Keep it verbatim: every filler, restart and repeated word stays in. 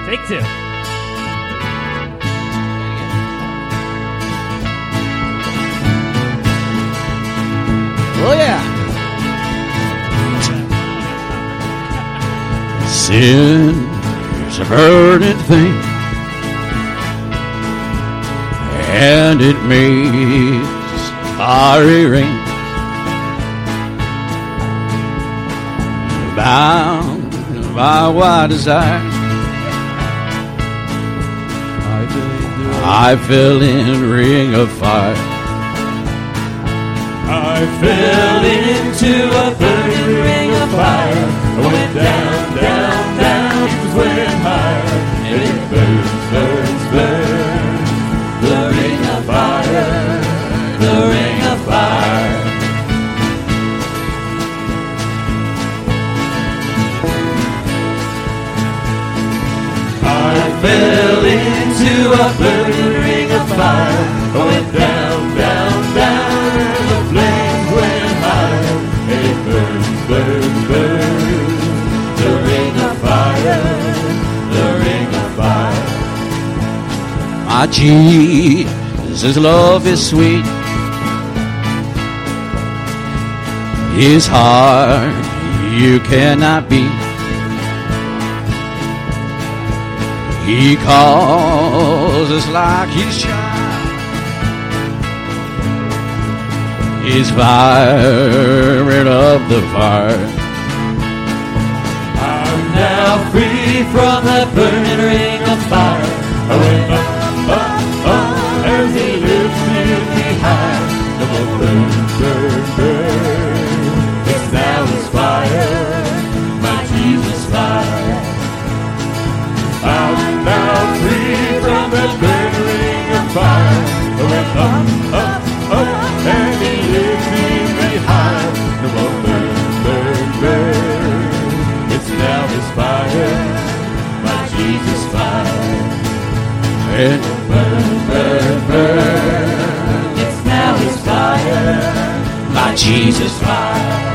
Take two. Oh, yeah. Sin is a burning thing, and it makes fiery rain. Bound by what desire, I fell in a ring of fire. I fell into a burning ring of fire. I went down, down, down, just went higher. And it burns, burns, burns. The ring of fire, the ring of fire. I fell into a burning ring of fire. I went down, down, down. The flames went higher. It burns, burns, burns. The ring of fire, the ring of fire. My Jesus' love is sweet. His heart you cannot beat. He calls us like his child. He's firing up the fire. I'm now free from that burning ring of fire. I went up, up, up, as he lifted me high. No more burn, burn, burn. It's now his fire, my Jesus fire. I'm now free from that burning ring of fire. I went up, up, up, and he lifted me high. No more burn, burn, burn. It's now his fire, my Jesus fire. And Burn, burn, burn. It's now his fire, my Jesus fire.